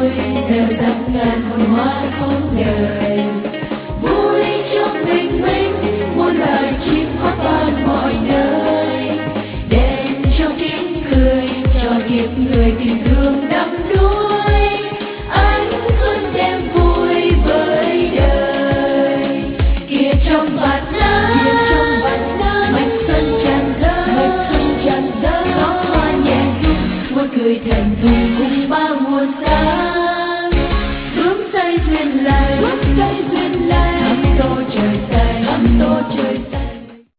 vui theo tập ngàn hồn hoa không đời. Vui chúc bình minh muôn loài chim hót vang mọi nơi. Đèn trong tiếng cười cho kiếp người tình thương đắm đuối. Ánh xuân đem vui với đời. Kia trong bạt nắng mạch xuân tràn dâng, gió hoa nhẹ rung muốn cười thành thùng cùng bao nguồn sáng. Đuốc xây duyên lành thắm tô trời xanh.